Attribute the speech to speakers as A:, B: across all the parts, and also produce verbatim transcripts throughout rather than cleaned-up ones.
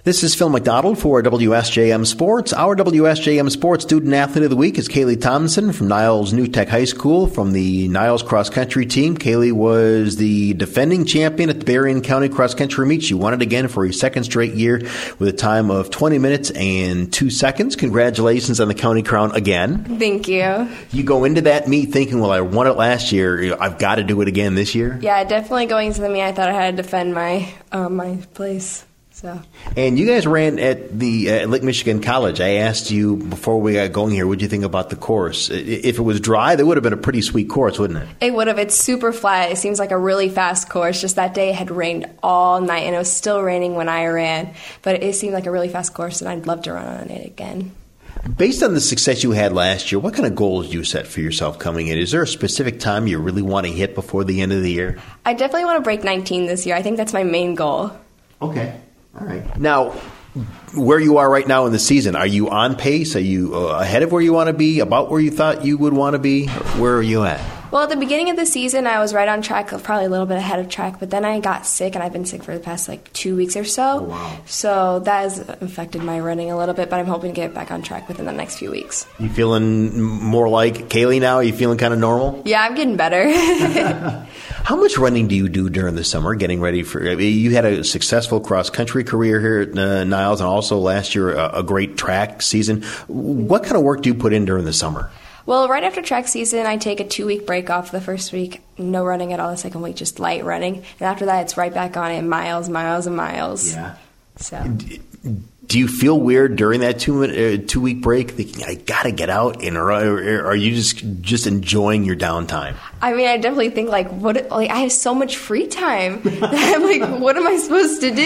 A: This is Phil McDonald for W S J M Sports. Our W S J M Sports Student Athlete of the Week is Kaylee Thompson from Niles New Tech High School from the Niles Cross Country team. Kaylee was the defending champion at the Berrien County Cross Country Meet. She won it again for a second straight year with a time of twenty minutes and two seconds. Congratulations on the county crown again.
B: Thank you.
A: You go into that meet thinking, well, I won it last year. I've got to do it again this year?
B: Yeah, definitely going into the meet, I thought I had to defend my um, my place. So.
A: And you guys ran at the uh, Lake Michigan College. I asked you before we got going here, what did you think about the course? If it was dry, that would have been a pretty sweet course, wouldn't it?
B: It would have. It's super flat. It seems like a really fast course. Just that day it had rained all night, and it was still raining when I ran. But it seemed like a really fast course, and I'd love to run on it again.
A: Based on the success you had last year, what kind of goals do you set for yourself coming in? Is there a specific time you really want to hit before the end of the year?
B: I definitely want to break nineteen this year. I think that's my main goal.
A: Okay. All right. Now, where you are right now in the season, are you on pace? Are you uh, ahead of where you want to be, about where you thought you would want to be? Where are you at?
B: Well, at the beginning of the season, I was right on track, probably a little bit ahead of track, but then I got sick, and I've been sick for the past, like, two weeks or so.
A: Oh, wow.
B: So that has affected my running a little bit, but I'm hoping to get back on track within the next few weeks.
A: You feeling more like Kaylee now? Are you feeling kind of normal?
B: Yeah, I'm getting better.
A: How much running do you do during the summer, getting ready for I mean, you had a successful cross-country career here at uh, Niles, and also last year a, a great track season. What kind of work do you put in during the summer?
B: Well, right after track season, I take a two-week break off. The first week, no running at all. The second week, just light running. And after that, it's right back on it, miles, miles, and miles.
A: Yeah.
B: So.
A: Do you feel weird during that two uh, two week break, thinking I gotta get out, and or, or are you just just enjoying your downtime?
B: I mean, I definitely think like, what? Like, I have so much free time. I'm like, what am I supposed to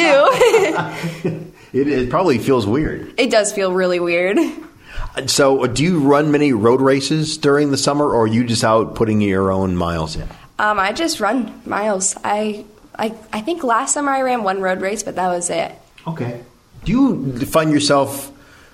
B: do?
A: it, it probably feels weird.
B: It does feel really weird.
A: So, do you run many road races during the summer, or are you just out putting your own miles in?
B: Um, I just run miles. I I I think last summer I ran one road race, but that was it.
A: Okay. Do you find yourself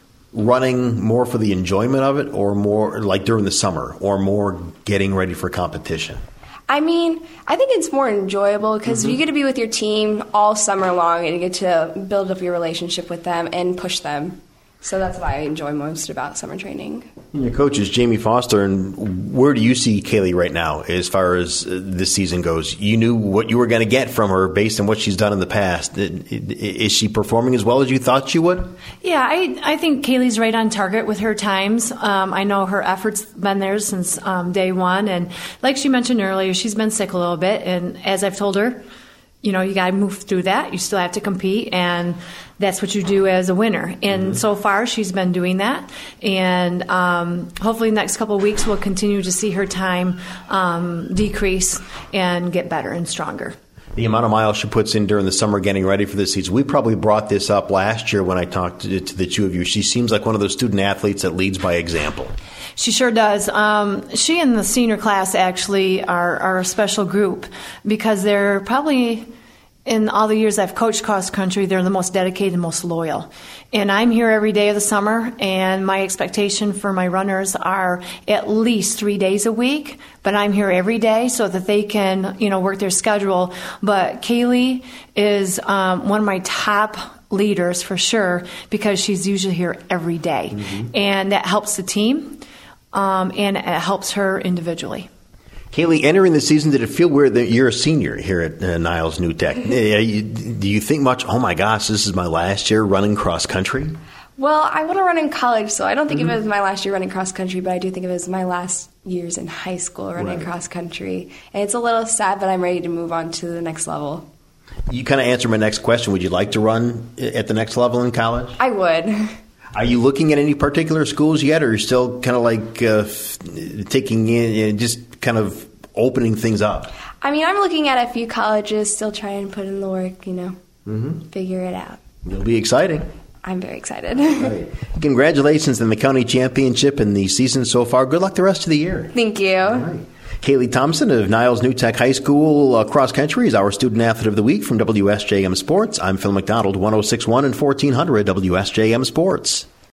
A: running more for the enjoyment of it, or more like during the summer, or more getting ready for competition?
B: I mean, I think it's more enjoyable because mm-hmm. you get to be with your team all summer long, and you get to build up your relationship with them and push them. So that's what I enjoy most about summer training.
A: Your coach is Jamie Foster, and where do you see Kaylee right now as far as this season goes? You knew what you were going to get from her based on what she's done in the past. Is she performing as well as you thought she would?
C: Yeah, I, I think Kaylee's right on target with her times. Um, I know her efforts been there since um, day one, and like she mentioned earlier, she's been sick a little bit, and as I've told her, you know, you got to move through that. You still have to compete, and that's what you do as a winner. And mm-hmm. so far, she's been doing that. And um, hopefully, the next couple of weeks, we'll continue to see her time um, decrease and get better and stronger.
A: The amount of miles she puts in during the summer getting ready for this season. We probably brought this up last year when I talked to, to the two of you. She seems like one of those student athletes that leads by example.
C: She sure does. Um, she and the senior class actually are, are a special group because they're probably, in all the years I've coached cross country, they're the most dedicated and most loyal. And I'm here every day of the summer, and my expectation for my runners are at least three days a week, but I'm here every day so that they can, you know, work their schedule. But Kaylee is um, one of my top leaders for sure because she's usually here every day. Mm-hmm. And that helps the team. Um, and it helps her individually.
A: Kaylee, entering the season, did it feel weird that you're a senior here at uh, Niles New Tech? Do you think much, oh my gosh, this is my last year running cross country?
B: Well, I want to run in college, so I don't think mm-hmm. of it as my last year running cross country, but I do think of it as my last years in high school running right. cross country. And it's a little sad, but I'm ready to move on to the next level.
A: You kind of answered my next question. Would you like to run at the next level in college?
B: I would.
A: Are you looking at any particular schools yet, or are you still kind of like uh, taking in, you know, just kind of opening things up?
B: I mean, I'm looking at a few colleges, still trying to put in the work, you know, mm-hmm. figure it out.
A: It'll be exciting.
B: I'm very excited.
A: Right. Congratulations on the county championship and the season so far. Good luck the rest of the year.
B: Thank you.
A: All right. Kaylee Thompson of Niles New Tech High School uh, Cross Country is our Student Athlete of the Week from W S J M Sports. I'm Phil McDonald, one oh six point one and fourteen hundred W S J M Sports.